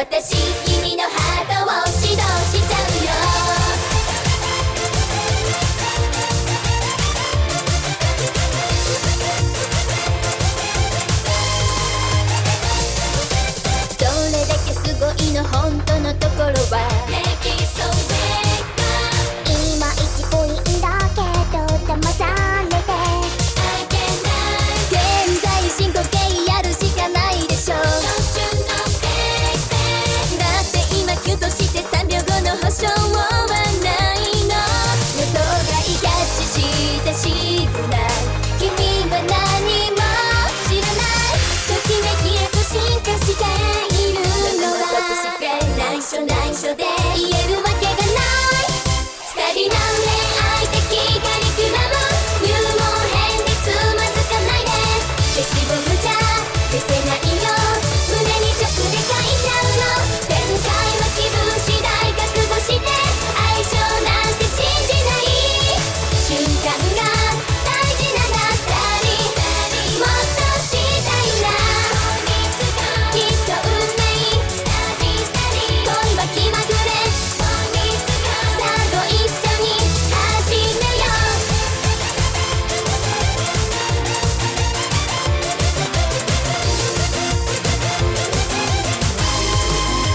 私君のハートを指導しちゃうよ。どれだけすごいの本当のところはいまいちぽいんだけど騙されて現在進行形やるしかないでしょ。だって今キュンとして3秒後の保証はないの。予想外キャッチしたシグナル、君は何も知らない。ときめきへと進化しているのは内緒内緒で